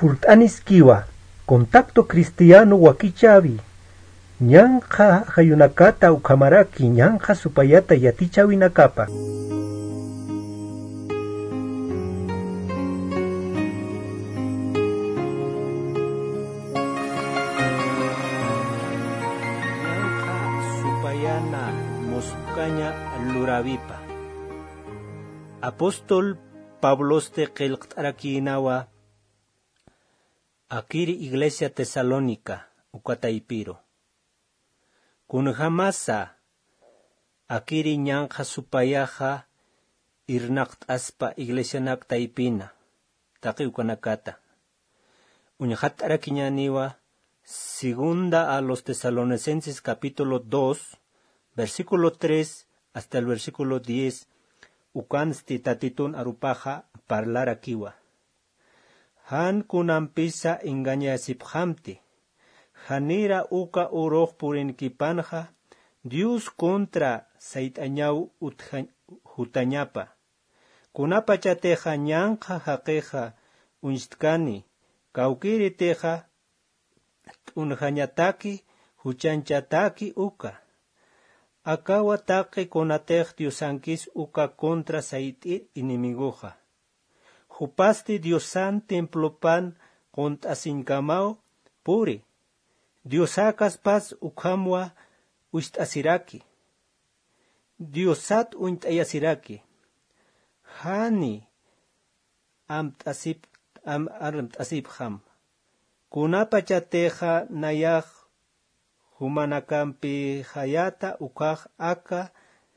Furtanis kiwa, contacto cristiano wakichavi. Ñanja hayunakata ukamaraki, ñanja supayata yatichawinakapa. Supayana Moscaña Luravipa. Apóstol Pabloste Qelqtarakinawa Akiri Iglesia Tesalónica Ukataipiro Kunhamasa Akiri Ñanja Supayaja Irnakt Aspa Iglesia Naktaipina Taki Ukanakata Uñajat Arakiñaniwa Segunda a los Tesalonicenses capítulo 2 versículo 3 hasta el versículo 10 ukansti tatitun arupaja parlar akiwa. Han kunampisa engaña siphamti. Hanira uka uroh purin kipanja. Dios contra saitañau hutañapa. Kunapa chateja ñanja jaqueja unstkani. Kaukiri teja unjañataki huchanchataki uka. Akawatake konatej diosankis uka contra saitir inimigoja. Jupasti diosan templopan contasinkamao puri. Diosakas pas ukamwa uistasiraki. Diosat uintayasiraki. Hani amtasip ham. Kunapa chateja nayaj humanakampi hayata ukaj aka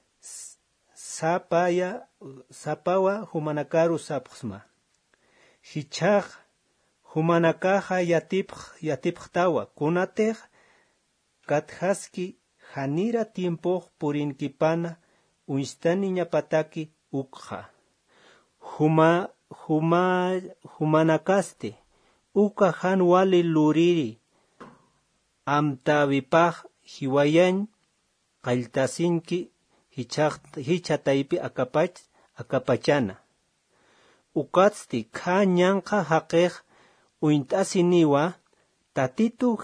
sapawa humanakaru sapsma. Hichaj humanakaja yatipjtawa kunatej kathaski hanira tiempo purinkipana unstani ñapataki ukja. Humanakaste uka han wali luriri amtavipaj hiwayan qaltasinki hichataipi akapachana. Ukatsti ka ñanja haqej uintasiniwa tatitu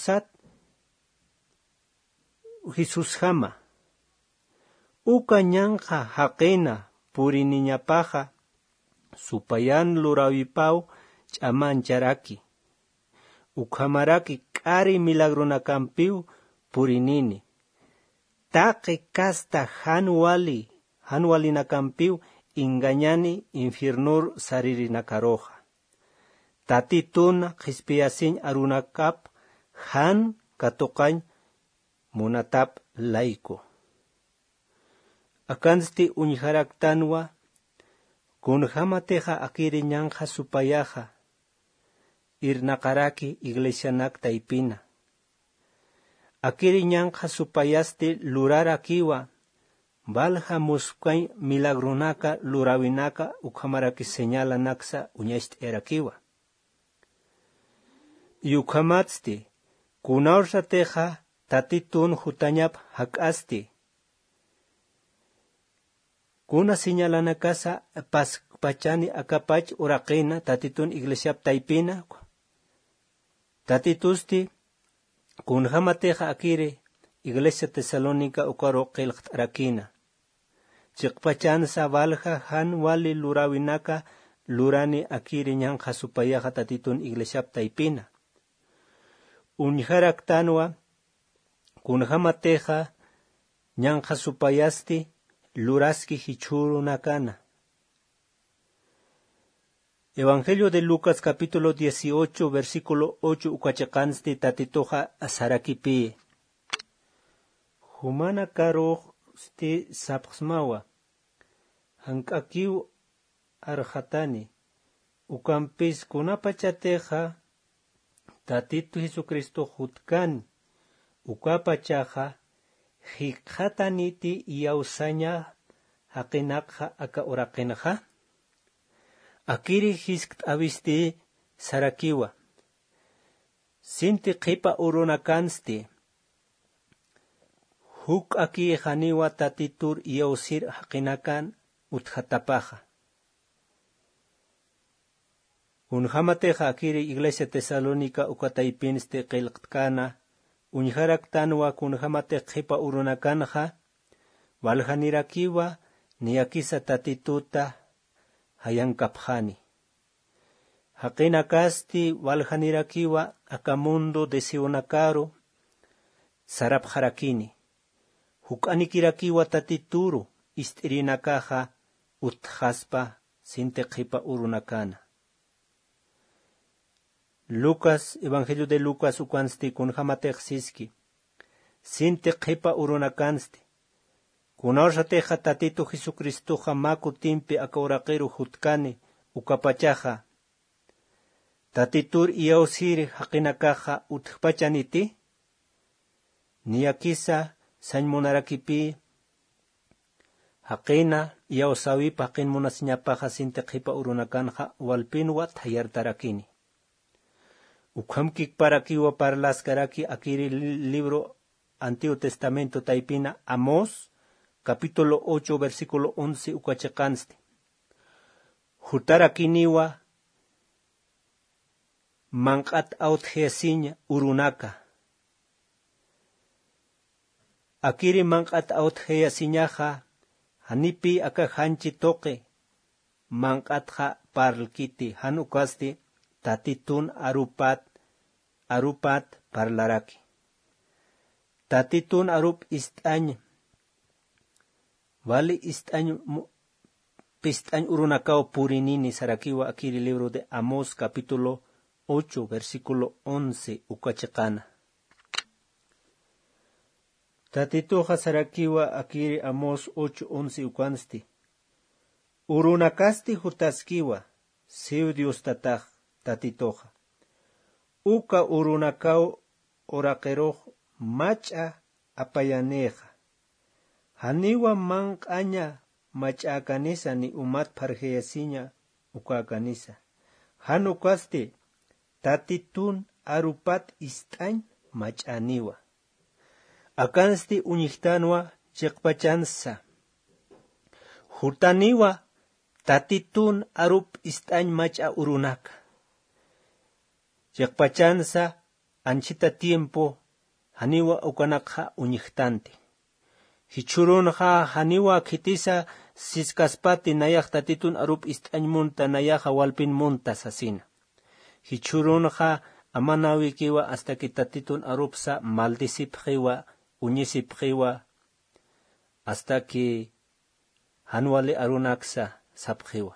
Jesus hama. Uka ñanja haqena puriniñapaja supayan lurawipau ch'amancharaki. Ukamaraki kari milagronakampiu purinini. Taqe kasta hanwali nakampiu engañani infiernur saririnakaroja. Tatituna qispiasin arunakap han katoqañ munatap laiko. Akansti uñharaktanwa kunhamateja akiri ñanja supayaja. Irnakaraki iglesia naktaipina. Akiri ñanja supayasti lurarakiwa. Valja muskay milagronaka lurawinaka ukhamaraki señala naksa uñast erakiwa. Yukamatsti kunaursa teja tatitun hutañap hakasti. Kuna señalanakasa pachani akapach uraqina tatitun iglesiap taipina. Tatitusti kunhamateja akire iglesia Tesalónica ukaro qilqtarakina. Chiqpachansa valja han wali lurawinaka lurani akire ñanja supayaja tatitun iglesiap taipina. Unjaraktanwa kunhamateja ñanja supayasti luraski hichuru nakana. Evangelio de Lucas capítulo 18 versículo 8 ukachakansti tatitoja asarakipi. Humana karo sti sapsmawa. Hankakiu arhatani. Ukampis kunapachateja tatitu Jesucristo jutkan. Ukapachaja hikhataniti yausaña hakinakja aka urakinja. Akiri hiskt avisti sarakiwa. Sinti qipa urunakansti. Huk aki haniwa tatitur yausir haqinakan uthatapaja. Unjamateja akiri iglesia Tesalónica ukataipinste qilqtkana, unjarak tanwa kunjamate qipa urunakanja, waljanirakiwa niyakisa tatituta hayankapjani. Haqina kasti waljanirakiwa akamundo desionakaro sarapjarakini. Hukanikirakiwa tatituru istirinakaja utjaspa sinte qipa urunakana. Lucas, Evangelio de Lucas ukansti kunjamatexiski. Sinte qipa urunakansti. Kunaushateja tatito Jesucristoja maku timpi akauraqiru hutkani ukapachaja. Tatitur iyausiri haqinakaja utjpachaniti. Niyakisa sanmunarakipi. Haqina iyausawipa haqin munasiñapaja sinte qipa urunakanja walpinwa tayartarakini. Ukamkik parakiwa parlaskaraki akiri libro Antiguo Testamento taipina Amós, capítulo 8, versículo 11 ukachekansti. Hutarakiniwa manqat autjeasiña urunaka. Akiri manqat autjeasiñaja hanipi akajanchi toque manqatja parlkiti hanukasti tatitun arupat parlaraki. Tatitun arup istañ. Vale istañ pistañ urunakao purinini sarakiwa akiri libro de Amós capítulo 8 versículo 11 ukachekana. Tatituja sarakiwa akiri Amós 8:11 ukansti. Urunakasti hutaskiwa siu Dios tataj tatitoja. Uka urunakao orakeroj macha apayaneja. Haniwa manqaña macha kanisa ni umat parjeyasiña uka kanisa. Hanukasti tatitun arupat istañ machaniwa. Akansti uñihtanwa chiqpachansa. Hutaniwa tatitun arup istañ macha urunaka. Chiqpachansa anchita tiempo haniwa ukanakha uñihtante. Hichurunja haniwa kitisa siskaspati nayaj tatitun arup istañ munta nayaja walpin munta sasina. Hichurunja amanawikiwa hasta que tatitun arupsa maldisipjiwa uñisipjiwa hasta que hanwale arunaksa sapjiwa.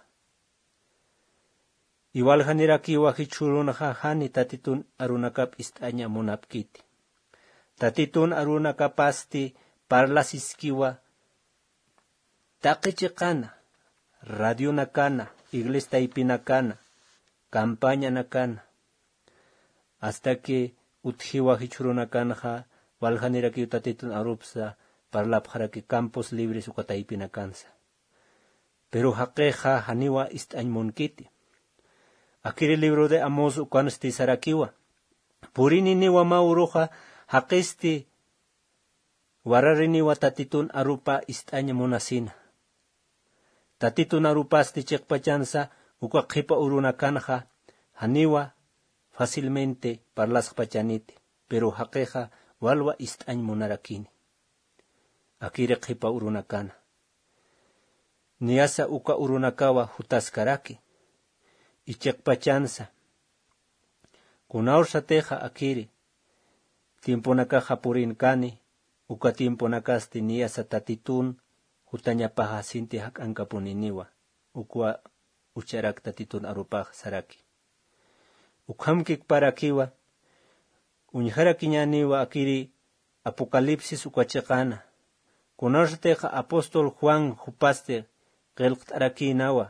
Igual hanirakiwa hichurunja hani tatitun arunakap istaña munapkiti. Tatitun arunakapasti parlasiskiwa taqichikana, radio nakana, iglesia taipinakana, campaña nakana. Hasta que utjiwa hichurunakanja waljanirakiwa tatitun arupsa parlapjaraki campos libres ukataipinakansa. Pero hakeja haniwa istañ munkiti. Akiri libro de Amós ukansti sarakiwa. Purini niwa mauruja haqisti warariniwa tatitun arupa istaña munasina. Tatitun arupasti chiqpachansa uka qipa urunakanja haniwa fácilmente parlasqpachaniti. Pero haqiqa walwa istañ munarakini. Akiri qipa urunakana. Niyasa uka urunakawa hutaskaraki. Ichiqpachansa. Kunaushateja akiri. Tiemponakaja purinkani. Uka tiemponakasti niyasa tatitun hutañapaja sinti hakankapuniniwa. Ukwa ucharak tatitun arupaj saraki. Ukhamkik parakiwa. Uñjarakiñaniwa akiri Apocalipsis ukachekana. Kunaushateja apóstol Juan hupaste qilqtarakinawa.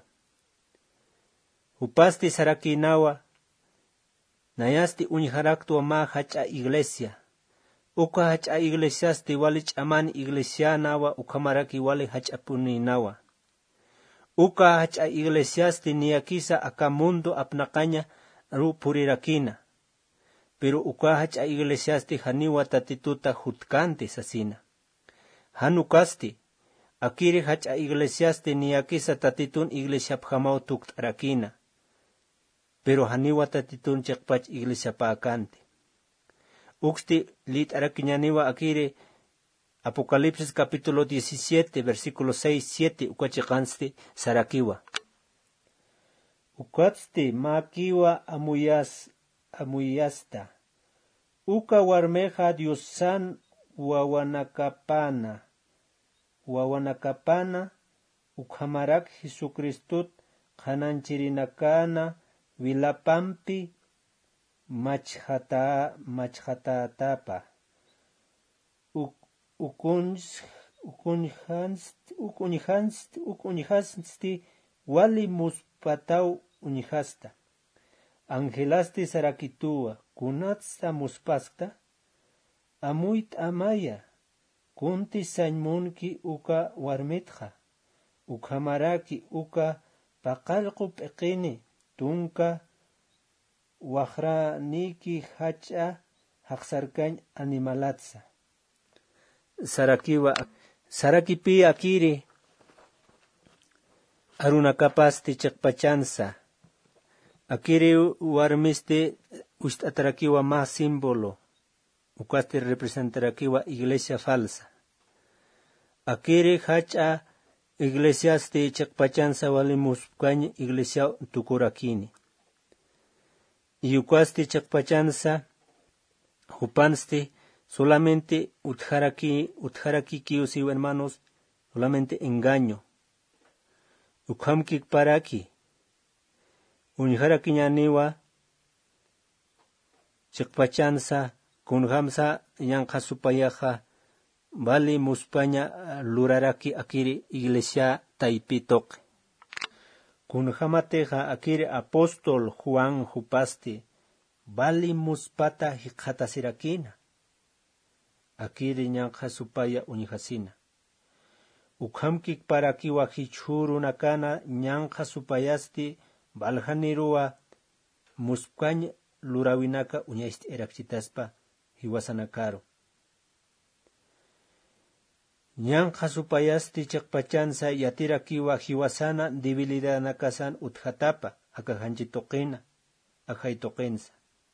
Upasti sarakinawa nayasti uñjaraktua ma hacha iglesia. Uka hacha iglesiasti wali chaman iglesianawa ukamaraki wali hachapuninawa. Uka hacha iglesiasti niyakisa akamundo apnaqaña purirakina. Pero uka hacha iglesiasti haniwa tatituta hutkante sasina. Hanukasti akiri hacha iglesiasti niyakisa tatitun iglesia phamau tuktarakina. pero haniwa tatitun chakpach iglesia paakante. Uxti lit arakiñaniwa akire Apocalipsis capítulo 17 versículo 6-7 ukachikansti sarakiwa. Ukatsti makiwa amuyasta. Uka warmeja Diosan wawanakapana ukhamarak Jesucristut kananchirinakana vilapampi machhatatapa. Ukunjansti wali muspatau unijasta. Angelasti sarakitua kunatsta muspasta. Amuit amaya kunti sañmunki uka warmitja. Ukhamaraki uka paqalqu peqini tunka wahraniki hacha haqsarkañ animalatsa. Sarakipi akiri arunakapasti chakpachansa. Akiri warmiste ustatarakiwa más símbolo. Ukaste representarakiwa iglesia falsa. Akiri hacha iglesiaste chakpachansa walimuskañ iglesia tukurakini. Y ukaste chakpachansa hupanste solamente utjaraki kios y hermanos, solamente engaño. Ukhamkik paraki. Unjaraki ñaniwa chakpachansa kunhamsa ñanqa supayaja vali muspaña luraraki akiri iglesia taipitoque. Kunhamateja akiri apóstol Juan Jupasti vali muspata hiqhatasirakina. Akiri ñanqa supaya unijasina. Ukhamkik parakiwa hichuru nakana ñanqa supayasti valhanirua muspkañ lurawinaka uñaysti erakchitaspa hiwasanakaro. Ñanqa supayasti chakpachansa yatirakiwa hiwasana debilidad nakasan uthatapa akajanchitoqina ajaytoqensa.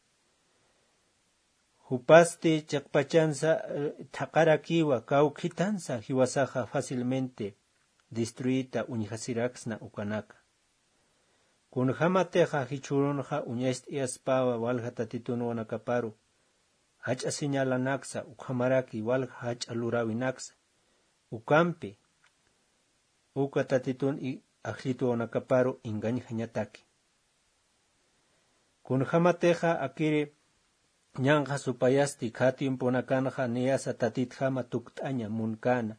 Hupasti chakpachansa thaqarakiwa kawkitansa hiwasaja fácilmente destruida uñihasiraksna ukanaka. Kunhamateja hichurunja uñaysti iaspawa walja tatitun wanakaparu. Hacha señalanaksa ukhamaraki walja hacha lurawinaksa. Ukampi uka tatitun y ajlitu wanakaparu ingañjañataki. Kunhamateja akiri ñanqa supayasti katiempo nakanja niyasa tatitjama tuktaña munkana.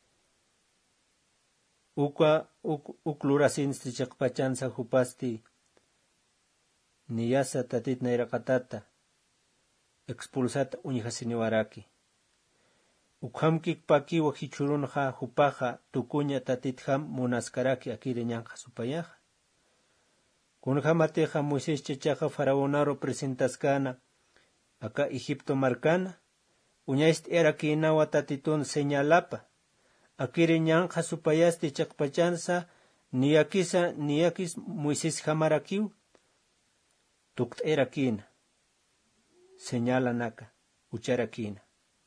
Uklurasinsti chakpachansa hupasti niyasa tatitna irakatata expulsata uñihasiniwaraki. Ukhamkik pakiwa hichurunja hupaja tukuña tatitjam munaskaraki akiri ñanqa supayaja. Kunhamateja Moisés chachaja faraonaro presentaskana acá Egipto marcana, uñaysti erakinawa tatitun señalapa, akiri ñanqa supayasti chakpachansa, niyakis Moisés jamarakiw, tukt erakina, señalanaka, ucharakina.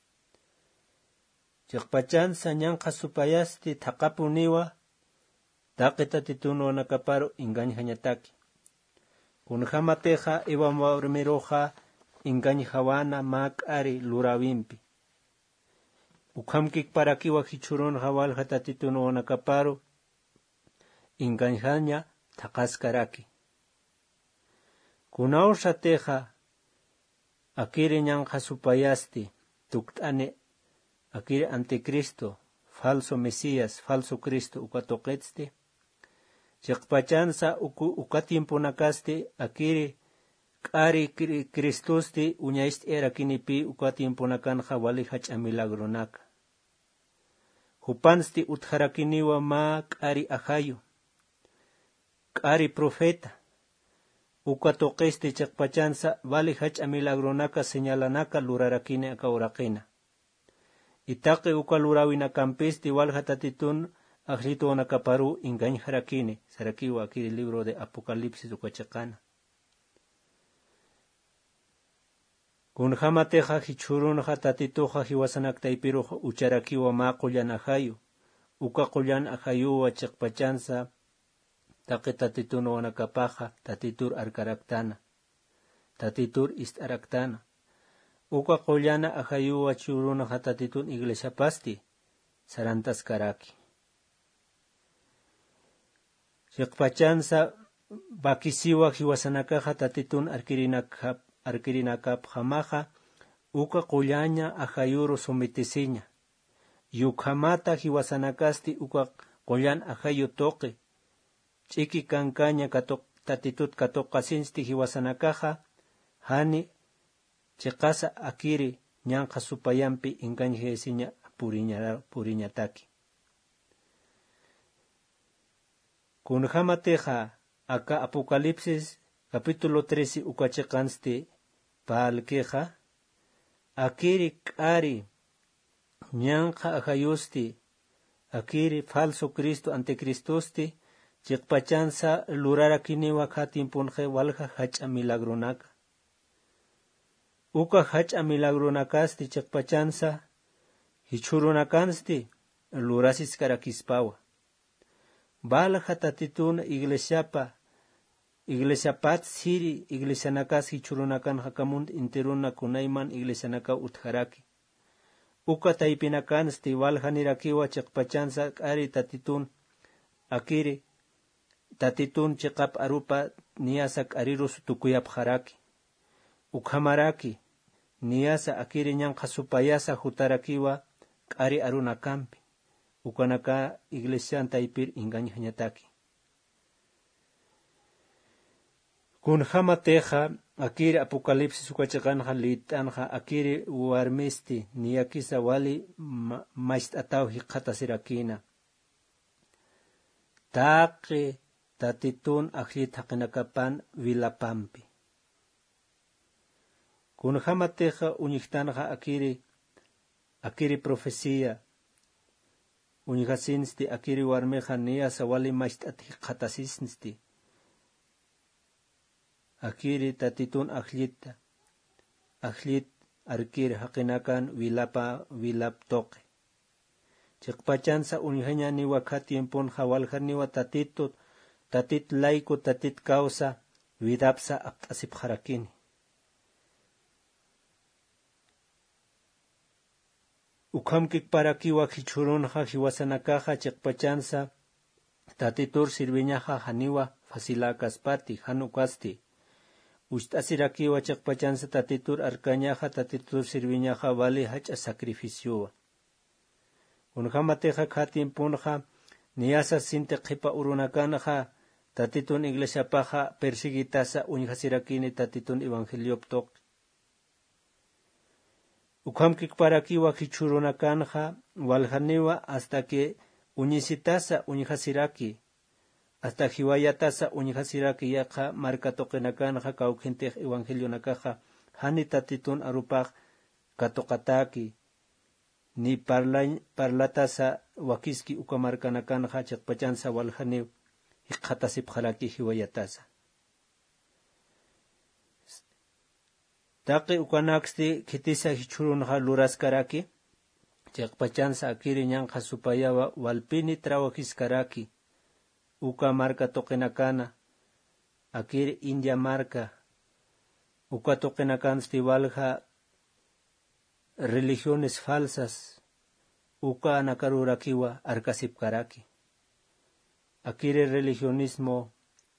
Chakpachansa ñanqa supayasti thaqapuniwa, taqi tatitun wanakaparo ingañjañataki. Kunhamateja iwamawrmiroja, ingañjawana mak'ari lurawimpi. Ukhamkik parakiwa hichurunja walja tatitun wanakaparu ingañjaña thaqaskaraki. Kunawshateja akiri ñanqa supayasti tuktane akiri anticristo, falso mesías, falso Cristo ukatoqetste. Chakpachansa ukatiempo nakaste akiri Kari Cristosti uñaysti erakinipi ukatiempo nakanja wali hacha milagronaka. Hupansti utharakiniwa ma kari ajayo. Kari profeta. Ukatoqesti chakpachansa wali hacha milagronaka señalanaka lurarakine akaurakina. Itaqi ukalurawina kampisti walja tatitun ajlito nakaparu ingañharakine. Sarakiwa akiri libro de Apocalipsis ukachakana. Kunjamateja hichurunja tatituja hiwasanaktaipiroj ucharakiwa maqullan ajayu. Uka qullan ajayuwa chiqpachansa taqi tatitun wanakapaja tatitur arkaraktana. Tatitur istaraktana. Uka qullana ajayuwa churunaja tatitun iglesia pasti sarantas karaki. Chiqpachansa bakisiwa hiwasanakaja tatitun arkirinakap jamaja uka qullaña ajayuro sometesiña. Yukhamata hiwasanakasti uka qullan ajayu toqi. Chiki kankaña tatitut katoqasinsti hiwasanakaja hani chiqasa akiri ñanqa supayampi inkanjesiña puriñataki. Kunjamateja aka Apocalipsis capítulo 13 ukachiqansti palkeja akiri k'ari ñanqa ajayusti akiri falso Cristo anticrisቶsti chiqpachansa lurarakiniwa khatimpunje walja hacha milagronaka. Uka hacha milagronakasti chiqpachansa hichurunakansti lurasis karakispawa. Balja tatitun iglesiapat siri iglesianakas hichurunakan hakamunt interuna kunayman iglesianaka utjaraki. Uka taipinakansti walja nirakiwa chiqpachansa k'ari tatitun akiri tatitun chiqap arupa niyasa k'arirus tukuyapjaraki. Ukhamaraki niyasa akiri ñanqa supayasa jutarakiwa k'ari arunakampi. Ukanaka iglesian taipir ingañañataki. Kunjamateja akiri Apocalipsis ukachiqanja litanja akiri warmisti niyakisa wali maistataw hiqatasirakina. Taqi tatitun aklit haqinakapan vilapampi. Kunjamateja uñiqtanja akiri profecía. Uñiqasinsti akiri warmeja niyasa wali maistat hiqatasisnsti. Akiri tatitun aklit arkir haqinakan vilap toqe. Chiqpachansa uñiqaña niwa ka tiempon hawalja niwa tatit laico tatit causa vidapsa aptasipjarakini. Ukhamkik parakiwa hichurunja hiwasanakaja chiqpachansa tatitur sirviñaja haniwa fasilakaspati hanukasti. Ustasirakiwa chiqpachansa tatitur arkañaja tatitur sirviñaja vali hacha sacrificiowa. Kunjamateja khatimpunja niyasa sinte qipa urunakanaja tatitun iglesiapaja persigitasa uñjasirakini tatitun evangelioptok. Ukhamkik parakiwa hichurunakanja waljaniwa hasta que uñisitasa uñjasiraki. Hasta hiwayatasa uñjasiraki yaqa markatoqinakanja kaukintej evangelionakaja hani tatitun arupaj katoqataki. Ni parlatasa wakiski ukamarkanakanja chiqpachansa waljaniw hiqatasipjaraki hiwayatasa. Taqi ukanaksti kitisa hichurunja luraskaraki chiqpachansa akiri ñanqa supayawa walpini trabajiskaraki. Uka marca toqinakana akiri India marca uka toqinakansti walja religiones falsas uka anakarurakiwa arkasipkaraki. Akiri religionismo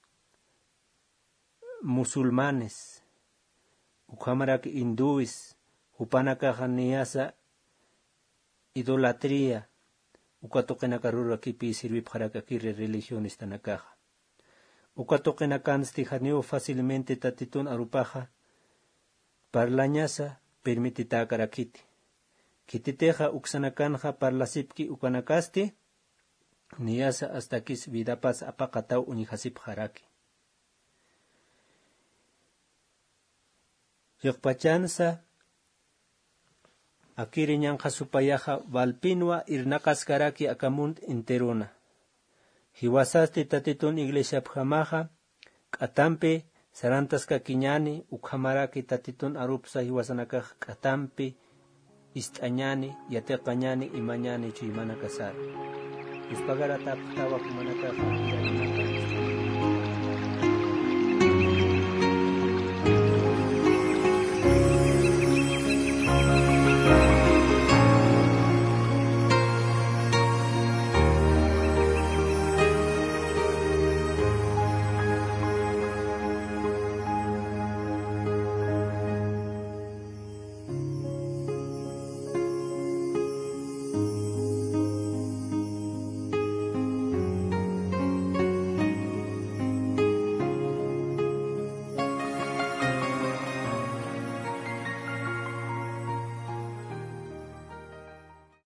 musulmanes ukhamaraki hindúes upanakaja niyasa idolatría ukatoqinakarurakipi sirvipjaraka akiri religiones tanakaja. Ukatoqinakansti haniwa fácilmente tatitun arupaja parlañasa permititakarakiti. Kititeja uksanakanja parlasipki ukanakasti niyasa hasta kis vidapas apaqataw uñijasipjaraki. Yiqpachansa akiri ñanqa supayaja valpinwa irnaqaskaraki akamunt interuna. Hiwasasti tatitun iglesia pjamaja k'atampi Sarantas kakiñani ukhamaraki tatitun arupsa hiwasanakaj katampi istañani yateqañani imañani chuymana kasar. Ispagara taptawa kumanakaj